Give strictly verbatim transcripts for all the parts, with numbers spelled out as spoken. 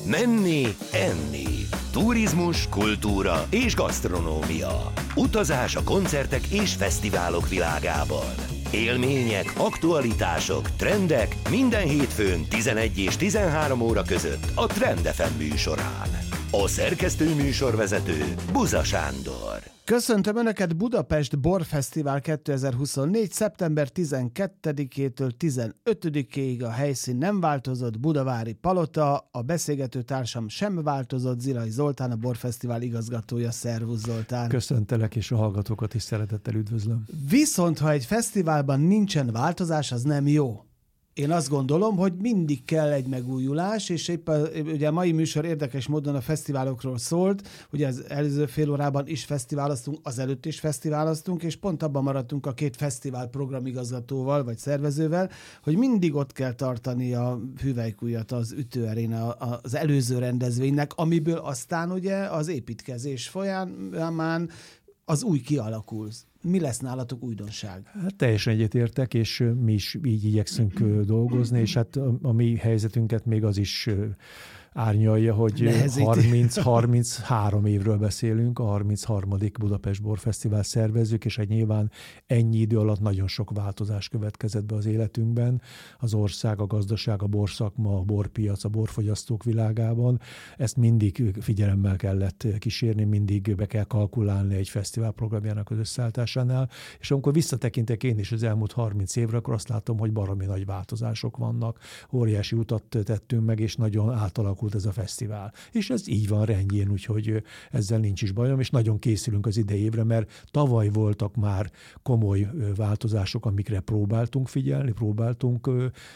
Menni, enni. Turizmus, kultúra és gasztronómia. Utazás a koncertek és fesztiválok világában. Élmények, aktualitások, trendek minden hétfőn tizenegy és tizenhárom óra között a Trend ef em műsorán. A szerkesztő műsorvezető Buza Sándor. Köszöntöm Önöket, Budapest Borfesztivál kétezer-huszonnégy. szeptember tizenkettedikétől tizenötödikéig a helyszín nem változott, Budavári Palota, a beszélgető társam sem változott, Zilai Zoltán, a Borfesztivál igazgatója. Szervusz Zoltán! Köszöntelek, és a hallgatókat is szeretettel üdvözlöm. Viszont, ha egy fesztiválban nincsen változás, az nem jó. Én azt gondolom, hogy mindig kell egy megújulás, és épp a, ugye a mai műsor érdekes módon a fesztiválokról szólt, ugye az előző fél órában is fesztiváloztunk, azelőtt is fesztiváloztunk, és pont abban maradtunk a két fesztivál programigazgatóval, vagy szervezővel, hogy mindig ott kell tartani a hüvelykujjat az ütőeréne az előző rendezvénynek, amiből aztán ugye az építkezés folyamán az új kialakul. Mi lesz nálatok újdonság? Hát teljesen egyetértek, és mi is így igyekszünk dolgozni, és hát a, a mi helyzetünket még az is árnyalja, hogy harminc-harminchárom évről beszélünk, a harmincharmadik Budapest Borfesztivál szervezzük, és egy nyilván ennyi idő alatt nagyon sok változás következett be az életünkben. Az ország, a gazdaság, a borszakma, a borpiac, a borfogyasztók világában. Ezt mindig figyelemmel kellett kísérni, mindig be kell kalkulálni egy fesztivál programjának az összeállításánál, és amikor visszatekintek én is az elmúlt harminc évre, akkor azt látom, hogy baromi nagy változások vannak. Óriási utat tettünk meg, és nagyon átalakult ez a fesztivál. És ez így van rendjén, úgyhogy ezzel nincs is bajom, és nagyon készülünk az idei évre, mert tavaly voltak már komoly változások, amikre próbáltunk figyelni, próbáltunk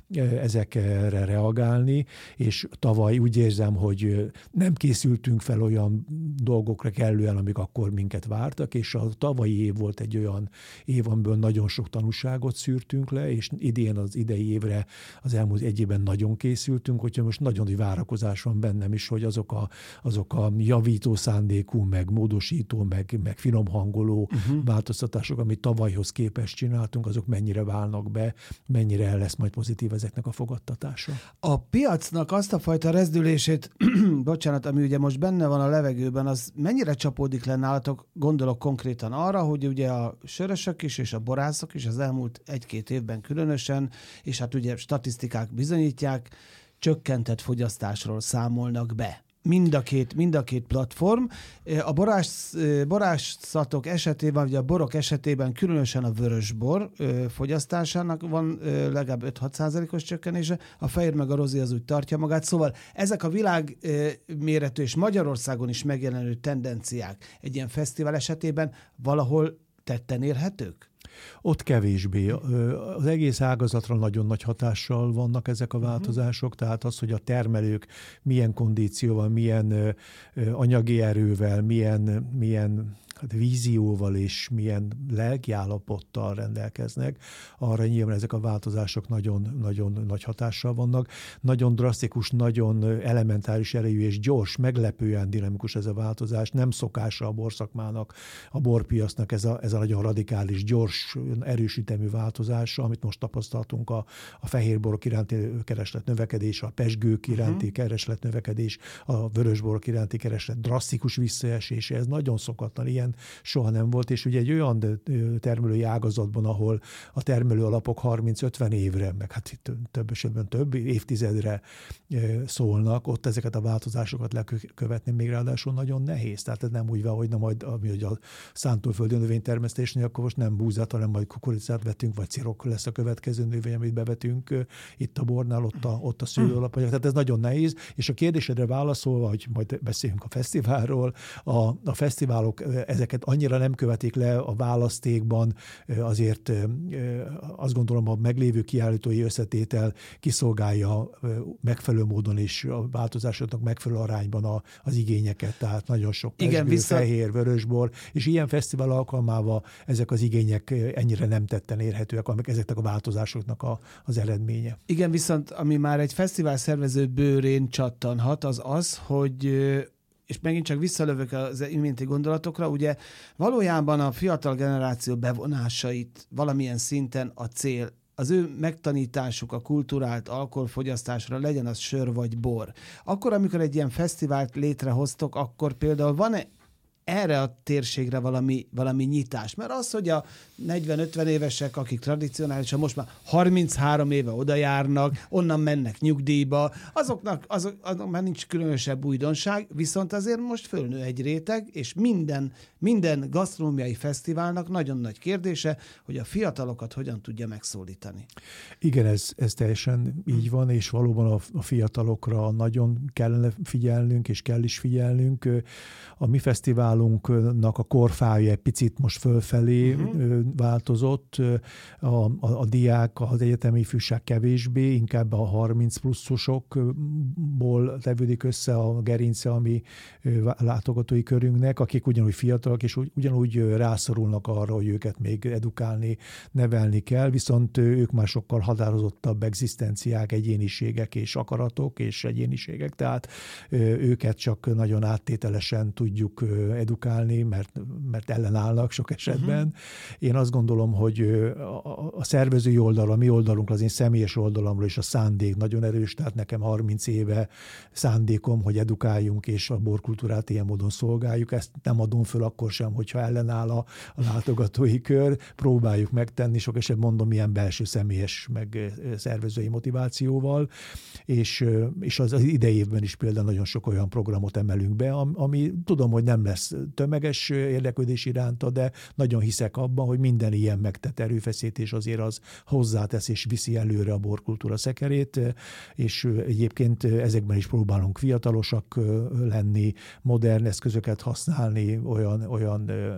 ezekre reagálni, és tavaly úgy érzem, hogy nem készültünk fel olyan dolgokra kellően, amik akkor minket vártak, és a tavalyi év volt egy olyan év, amiből nagyon sok tanúságot szűrtünk le, és idén az idei évre az elmúlt egy évben nagyon készültünk, hogyha most nagyon nagy várakozás van bennem is, hogy azok a, azok a javító szándékú, meg módosító, meg, meg finomhangoló uh-huh. változtatások, amit tavalyhoz képest csináltunk, azok mennyire válnak be, mennyire lesz majd pozitív ezeknek a fogadtatása. A piacnak azt a fajta rezdülését, bocsánat, ami ugye most benne van a levegőben, az mennyire csapódik le nálatok? Gondolok konkrétan arra, hogy ugye a sörösök is és a borászok is az elmúlt egy-két évben különösen, és hát ugye statisztikák bizonyítják, csökkentett fogyasztásról számolnak be. Mind a két, mind a két platform. A borás, borászatok esetében, vagy a borok esetében különösen a vörösbor fogyasztásának van legalább öt-hat százalékos csökkenése, a fehér meg a rozé az úgy tartja magát. Szóval ezek a világméretű és Magyarországon is megjelenő tendenciák egy ilyen fesztivál esetében valahol tetten érhetők? Ott kevésbé. Az egész ágazatra nagyon nagy hatással vannak ezek a változások, tehát az, hogy a termelők milyen kondícióval, milyen anyagi erővel, milyen, milyen hát vízióval és milyen lelkiállapottal rendelkeznek, arra nyilván ezek a változások nagyon, nagyon nagy hatással vannak. Nagyon drasztikus, nagyon elementáris erejű és gyors, meglepően dinamikus ez a változás. Nem szokása a borszakmának, a borpiacnak ez a, ez a nagyon radikális, gyors, erős ütemű változása, amit most tapasztaltunk a, a fehérborok iránti kereslet növekedés, a pezsgők iránti uh-huh. kereslet növekedés, a vörösborok iránti kereslet drasztikus visszaesése. Ez nagyon szokatlan, ilyen soha nem volt, és ugye egy olyan termelői ágazatban, ahol a termelő alapok harminc-ötven évre, meg hát több esetben több évtizedre szólnak, ott ezeket a változásokat lekövetni még ráadásul nagyon nehéz. Tehát ez nem úgy van, hogy na majd ami a szántóföldi növénytermesztésnél, akkor most nem búzát, hanem majd kukoricát vetünk, vagy cirok lesz a következő növény, amit bevetünk itt a bornál, ott a, ott a szőlőalapanyag. Tehát ez nagyon nehéz, és a kérdésedre válaszolva, hogy majd beszéljünk a fesztiválról, a, a fesztiválok ezeket annyira nem követik le a választékban, azért azt gondolom, a meglévő kiállítói összetétel kiszolgálja megfelelő módon és a változásoknak megfelelő arányban a, az igényeket, tehát nagyon sok pezsgő, vissza... fehér, vörösbor, és ilyen fesztivál alkalmával ezek az igények ennyire nem tetten érhetőek, amik ezeknek a változásoknak a, az eredménye. Igen, viszont ami már egy fesztivál szervező bőrén csattanhat, az az, hogy és megint csak visszalövök az iménti gondolatokra, ugye valójában a fiatal generáció bevonásait valamilyen szinten a cél az ő megtanításuk a kulturált alkoholfogyasztásra, legyen az sör vagy bor. Akkor, amikor egy ilyen fesztivált létrehoztok, akkor például van-e erre a térségre valami, valami nyitás? Mert az, hogy a negyven-ötven évesek, akik tradicionálisan most már harminchárom éve oda járnak, onnan mennek nyugdíjba, azoknak, azok, azok már nincs különösebb újdonság, viszont azért most fölnő egy réteg, és minden, minden gasztronómiai fesztiválnak nagyon nagy kérdése, hogy a fiatalokat hogyan tudja megszólítani. Igen, ez, ez teljesen így van, és valóban a, a fiatalokra nagyon kellene figyelnünk, és kell is figyelnünk. A mi fesztiválunknak a korfája egy picit most fölfelé uh-huh. változott. A, a, a diák, az egyetemi ifjúság kevésbé, inkább a harminc pluszosokból tevődik össze a gerince a mi látogatói körünknek, akik ugyanúgy fiatalok, és ugyanúgy rászorulnak arra, hogy őket még edukálni, nevelni kell, viszont ők már sokkal határozottabb egzisztenciák, egyéniségek és akaratok és egyéniségek, tehát őket csak nagyon áttételesen tudjuk edukálni, mert, mert ellenállnak sok esetben. Uh-huh. Én azt gondolom, hogy a, a szervezői oldalra, a mi oldalunkra, az én személyes oldalamról is a szándék nagyon erős, tehát nekem harminc éve szándékom, hogy edukáljunk és a borkultúrát ilyen módon szolgáljuk. Ezt nem adom föl akkor sem, hogyha ellenáll a, a látogatói kör. Próbáljuk megtenni, sok esetben mondom, ilyen belső személyes, meg szervezői motivációval, és, és az, az idei évben is például nagyon sok olyan programot emelünk be, ami tudom, hogy nem lesz tömeges érdeklődés iránta, de nagyon hiszek abban, hogy minden ilyen megtett erőfeszítés azért az hozzátesz és viszi előre a borkultúra szekerét, és egyébként ezekben is próbálunk fiatalosak lenni, modern eszközöket használni, olyan, olyan ö,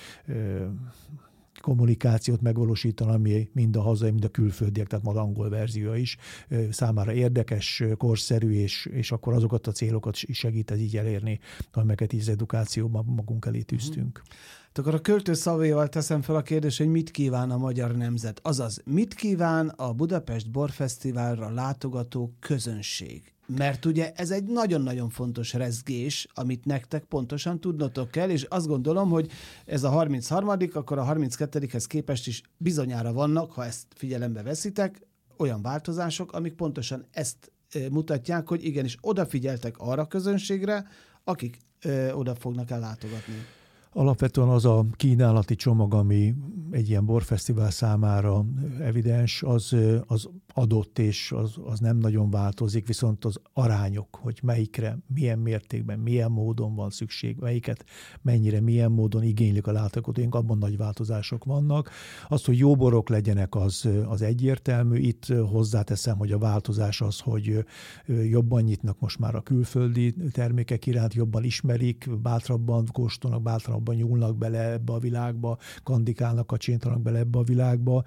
ö, kommunikációt megvalósítani, ami mind a hazai, mind a külföldiek, tehát majd angol verziója is számára érdekes, korszerű, és, és akkor azokat a célokat is segít ez így elérni, amelyeket így az edukációban magunk elé tűztünk. Akkor a költő szavaival teszem fel a kérdést, hogy mit kíván a magyar nemzet. Azaz, mit kíván a Budapest Borfesztiválra látogató közönség? Mert ugye ez egy nagyon-nagyon fontos rezgés, amit nektek pontosan tudnotok kell, és azt gondolom, hogy ez a harmincharmadik, akkor a harminckettedikhez képest is bizonyára vannak, ha ezt figyelembe veszitek, olyan változások, amik pontosan ezt mutatják, hogy igenis odafigyeltek arra a közönségre, akik ö, oda fognak el látogatni. Alapvetően az a kínálati csomag, ami egy ilyen borfesztivál számára evidens, az, az adott, és az, az nem nagyon változik, viszont az arányok, hogy melyikre, milyen mértékben, milyen módon van szükség, melyiket mennyire, milyen módon igénylik a látogatóink, abban nagy változások vannak. Az, hogy jó borok legyenek, az, az egyértelmű. Itt hozzáteszem, hogy a változás az, hogy jobban nyitnak most már a külföldi termékek iránt, jobban ismerik, bátrabban kóstolnak, bátrabban nyúlnak bele ebbe a világba, kandikálnak, kacsintanak bele ebbe a világba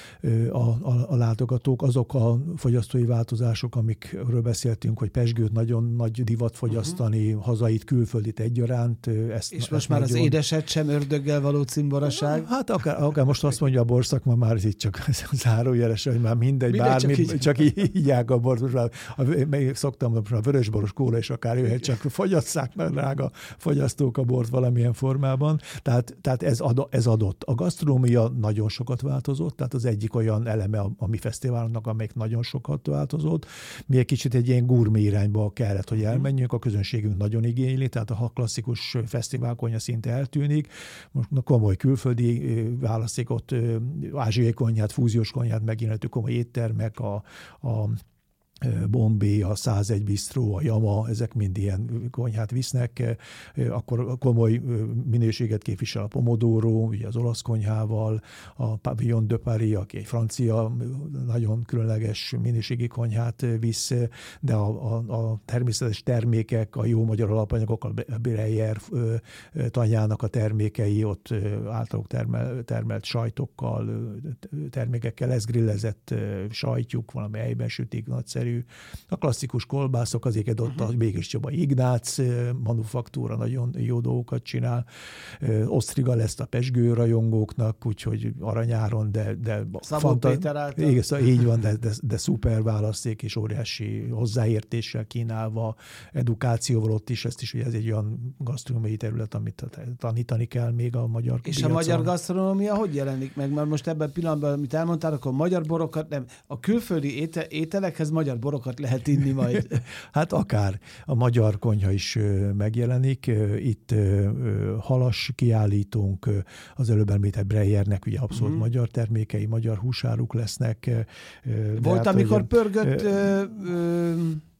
a, a, a látogatók. Azok a fogyasztói változások, amikről beszéltünk, hogy pezsgőt nagyon nagy divat fogyasztani, uh-huh. hazait, külföldit egyaránt. Ezt, és most már nagyon... az édeset sem ördöggel való cimboraság? Hát akár, akár most azt mondja a borszakma, már itt csak zárójeles, hogy már mindegy, mindegy bármi, csak így, csak így hívják a bort. Most már, a, szoktam, a vörösboros kóla is akár jöhet, csak fogyasszák meg drága fogyasztók a bort valamilyen formában. Tehát, tehát ez, ad, ez adott. A gasztronómia nagyon sokat változott, tehát az egyik olyan eleme a, a mi fesztiválunknak, amelyik nagyon sokat változott. Mi egy kicsit egy ilyen gurmé irányba kellett, hogy elmenjünk, a közönségünk nagyon igényli, tehát a klasszikus fesztiválkonyha szinte eltűnik. Most komoly külföldi választékot, ázsiai konyhát, fúziós konyhát megjelenítő komoly éttermek, a, a Bombay, a százegy Bistró, a Jama, ezek mind ilyen konyhát visznek, akkor komoly minőséget képvisel a Pomodoro, ugye az olasz konyhával, a Pavillon de Paris, aki egy francia, nagyon különleges minőségi konyhát visz, de a, a, a természetes termékek, a jó magyar alapanyagok, a Breyer tanyának a termékei, ott általuk termel, termelt sajtokkal, termékekkel, ez grillezett sajtjuk, valami helyben sütik, nagyszerű. ízszerű. A klasszikus kolbászok, azért ott a Békés Csaba Ignác manufaktúra nagyon jó dolgokat csinál. Osztriga lesz a pezsgő rajongóknak, úgyhogy aranyáron, de... de Szabó fanta- Péter által. Igen, szóval így van, de, de, de szuper választék és óriási hozzáértéssel kínálva, edukációval ott is, ezt is, ugye ez egy olyan gasztronómiai terület, amit tanítani kell még a magyar És piacon. a magyar gasztronómia hogy jelenik meg? Mert most ebben a pillanatban, amit elmondtál, akkor magyar borokat, nem, a külföldi éte, ételekhez magyar borokat lehet inni majd. Hát akár a magyar konyha is megjelenik. Itt halas kiállítunk, az előbb említett Breyernek ugye abszolút mm-hmm. magyar termékei, magyar húsáruk lesznek. Volt, hát, amikor ugye, pörgött, ö, ö,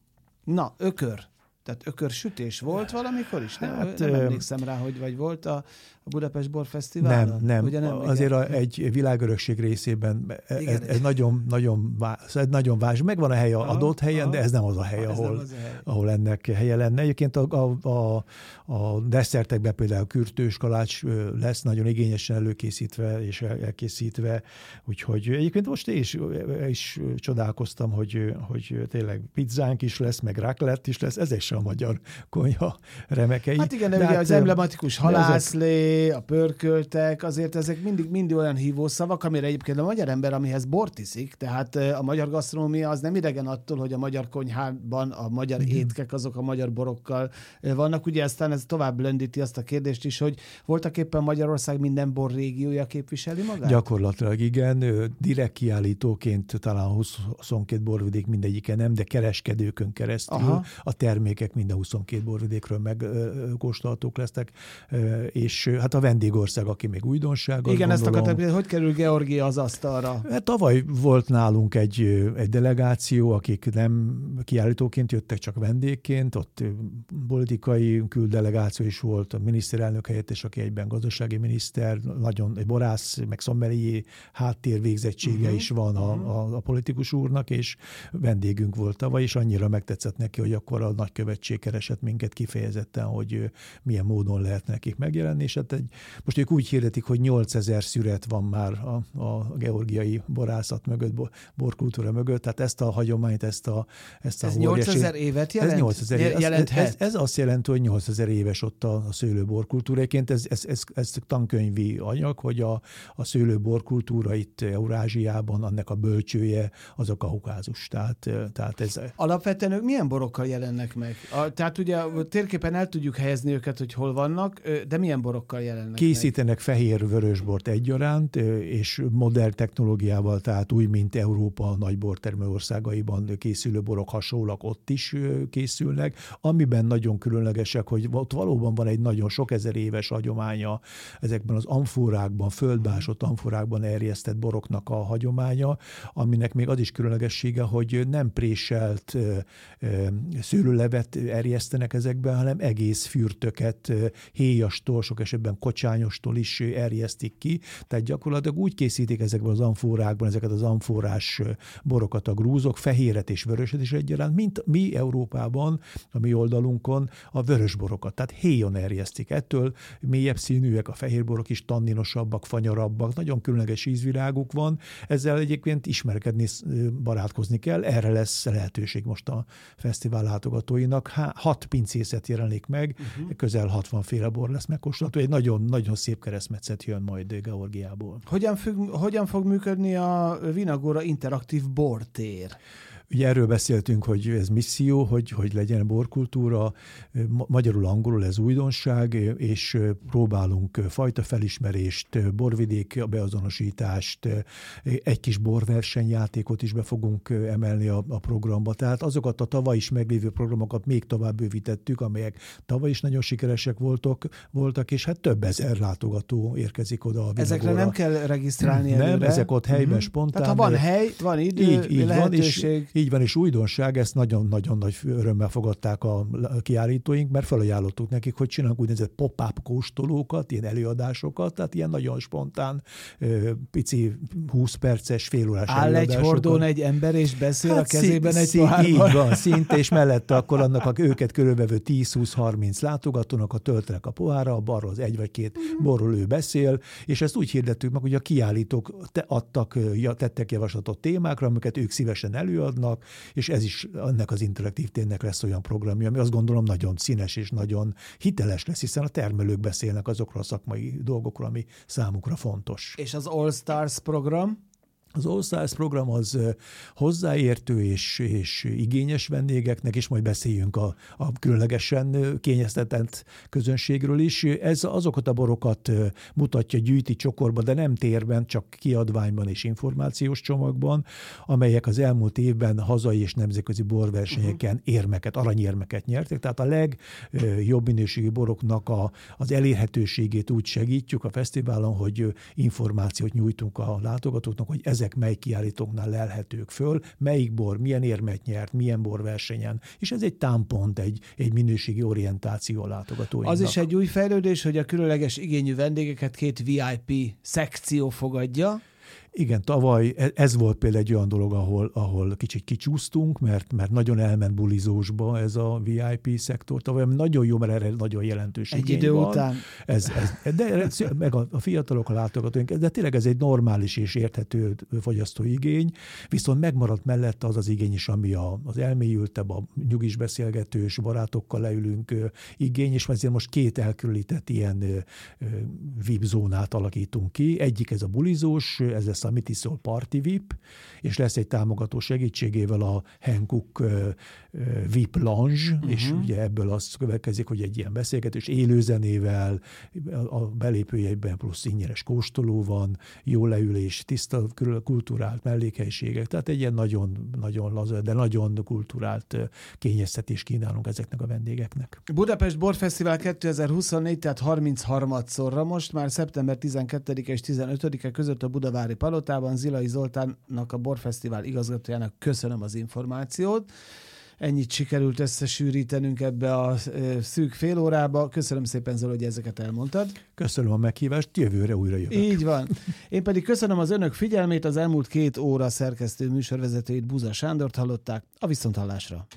na, ökör. Tehát ökörsütés volt valamikor is? Nem, hát, nem emlékszem rá, hogy vagy volt a, a Budapest Borfesztiválon? Nem, nem. Ugye nem azért a, egy világörökség részében ez, ez nagyon, nagyon, ez nagyon vás. Megvan a hely a adott helyen, aha. de ez nem az a hely, ahol, az a hely. ahol ennek helye lenne. Egyébként a, a, a, a desszertekben például kürtős kalács lesz, nagyon igényesen előkészítve és elkészítve. Úgyhogy egyébként most én is, is csodálkoztam, hogy, hogy tényleg pizzánk is lesz, meg raclette is lesz. Ez is a magyar konyha remekei. Hát igen, de, de ugye hát, az emblematikus halászlé, a pörköltek, azért ezek mindig, mindig olyan hívószavak, amire egyébként a magyar ember, amihez bort iszik, tehát a magyar gasztronómia az nem idegen attól, hogy a magyar konyhában a magyar igen. étkek azok a magyar borokkal vannak. Ugye aztán ez tovább lendíti azt a kérdést is, hogy voltak éppen Magyarország minden bor régiója képviseli magát? Gyakorlatilag igen, direkt kiállítóként talán huszonkét borvidék mindegyike nem, de kereskedőkön keresztül aha. a termékek minden huszonkét borvidékről megkóstolhatók lesznek, és hát a vendégország, aki még újdonság. Igen, gondolom, ezt akartam, hogy kerül Georgia az asztalra? Hát tavaly volt nálunk egy, egy delegáció, akik nem kiállítóként jöttek, csak vendégként, ott politikai küldelegáció is volt, a miniszterelnök helyettes, aki egyben gazdasági miniszter, nagyon egy borász, meg szommelié háttérvégzettsége uh-huh. is van a, a, a politikus úrnak, és vendégünk volt tavaly, és annyira megtetszett neki, hogy akkor a nagykövetség keresett minket kifejezetten, hogy milyen módon lehet nekik megjelenni, és hát egy, most ők úgy hirdetik, hogy nyolcezer szüret van már a, a georgiai borászat mögött, borkultúra mögött, tehát ezt a hagyományt, ezt a ezt a Ez nyolcezer évet jelent? Ez nyolcezer jelenthet? Ez, ez, ez azt jelenti, hogy nyolcezer éves ott a, a szőlőborkultúráként, ez, ez, ez, ez tankönyvi anyag, hogy a, a szőlőborkultúra itt Eurázsiában, annak a bölcsője az a Kaukázus. Tehát, tehát ez... Alapvetően ők milyen borokkal jelennek meg? A, tehát ugye a térképen el tudjuk helyezni őket, hogy hol vannak, de milyen borokkal jelennek Készítenek meg? fehér-vörösbort egyaránt, és modern technológiával, tehát úgy, mint Európa nagy bortermő országaiban készülő borok hasonlóak ott is készülnek, amiben nagyon különlegesek, hogy ott valóban van egy nagyon sok ezer éves hagyománya ezekben az amforákban, földbásott amforákban erjesztett boroknak a hagyománya, aminek még az is különlegessége, hogy nem préselt szőlőlevet erjesztenek ezekben, hanem egész fürtöket, héjastól, sok esetben kocsányostól is erjesztik ki. Tehát gyakorlatilag úgy készítik ezekben az amforákban ezeket az amforás borokat a grúzok, fehéret és vöröset is egyaránt, mint mi Európában, a mi oldalunkon a vörösborokat. Tehát héjon erjesztik. Ettől mélyebb színűek a fehérborok is, tanninosabbak, fanyarabbak, nagyon különleges ízviláguk van. Ezzel egyébként ismerkedni, barátkozni kell. Erre lesz lehetőség most a fesztivál látogatóinak. Hat pincészet jelenik meg, uh-huh. közel hatvan féle bor lesz megkóstolható. Egy nagyon-nagyon szép keresztmetszet jön majd Georgiából. Hogyan, függ, hogyan fog működni a Vinagóra interaktív bortér? Ugye erről beszéltünk, hogy ez misszió, hogy, hogy legyen borkultúra, magyarul, angolul ez újdonság, és próbálunk fajta felismerést, borvidék beazonosítást, egy kis borversenyjátékot is be fogunk emelni a, a programba. Tehát azokat a tavaly is meglévő programokat még tovább bővítettük, amelyek tavaly is nagyon sikeresek voltak, voltak és hát több ezer látogató érkezik oda a Vinagóra. Ezekre nem kell regisztrálni Nem, előre. ezek ott helyben uh-huh. spontán. Tehát ha van hely, van idő, így, így lehetőség. Van, és így van, és újdonság, ezt nagyon-nagyon nagy örömmel fogadták a kiállítóink, mert felajánlottuk nekik, hogy csinálunk úgynevezett pop-up kóstolókat, ilyen előadásokat, tehát ilyen nagyon spontán, pici húsz perces, félórás Áll előadásokat. Áll egy hordón egy ember, és beszél hát a kezében szín, egy szín, pohárban. Így van, szinte, és mellette akkor annak a, őket körülbelül tíz-húsz-harminc látogatónak a töltenek a pohára, arról az egy vagy két borról ő beszél, és ezt úgy hirdettük meg, hogy a kiállítók te adtak, tettek javaslatot témákra, amiket ők szívesen előadnak, vannak, és ez is ennek az interaktív térnek lesz olyan programja, ami azt gondolom nagyon színes és nagyon hiteles lesz, hiszen a termelők beszélnek azokról a szakmai dolgokról, ami számukra fontos. És az All Stars program? Az All Stars program az hozzáértő és, és igényes vendégeknek, és majd beszéljünk a, a különlegesen kényeztetett közönségről is. Ez azokat a borokat mutatja, gyűjti csokorba, de nem térben, csak kiadványban és információs csomagban, amelyek az elmúlt évben hazai és nemzetközi borversenyeken uh-huh. érmeket, aranyérmeket nyertek. Tehát a legjobb minőségű boroknak a, az elérhetőségét úgy segítjük a fesztiválon, hogy információt nyújtunk a látogatóknak, hogy ez ezek mely kiállítóknál lelhetők föl, melyik bor, milyen érmet nyert, milyen borversenyen, és ez egy támpont, egy, egy minőségi orientáció a látogatóinknak. Az is egy új fejlődés, hogy a különleges igényű vendégeket két vé i pé szekció fogadja. Igen, tavaly ez volt például egy olyan dolog, ahol, ahol kicsit kicsúsztunk, mert, mert nagyon elment bulizósba ez a vé i pé szektor. Tavaly nagyon jó, mert erre nagyon jelentős egy igény idő van. után. Ez, ez, de meg a, a fiatalok, a látogatóink, de tényleg ez egy normális és érthető fogyasztói igény, viszont megmaradt mellette az az igény is, ami a, az elmélyültebb, a nyugis beszélgetős, barátokkal leülünk igény, és ezért most két elkülönített ilyen vé i pé zónát alakítunk ki. Egyik ez a bulizós, ez lesz a Mitisol Party vé i pé, és lesz egy támogató segítségével a Hankook vé i pé Lounge, uh-huh. és ugye ebből az következik, hogy egy ilyen beszélgetés élőzenével, a belépőjegyben plusz ingyenes kóstoló van, jó leülés, tiszta kulturált mellékhelyiségek, tehát egy ilyen nagyon, nagyon laza, de nagyon kulturált kényeztetést kínálunk ezeknek a vendégeknek. Budapest Borfesztivál kétezer-huszonnégy, tehát harmincharmadszorra most, már szeptember tizenkettedike és tizenötödike között a Budavári Palotában. Zilai Zoltánnak, a Borfesztivál igazgatójának köszönöm az információt. Ennyit sikerült összesűrítenünk ebbe a szűk fél órába. Köszönöm szépen, Zoli, hogy ezeket elmondtad. Köszönöm a meghívást, jövőre újra jövök. Így van. Én pedig köszönöm az önök figyelmét, az elmúlt két óra szerkesztő műsorvezetőit, Buza Sándort hallották. A viszonthallásra.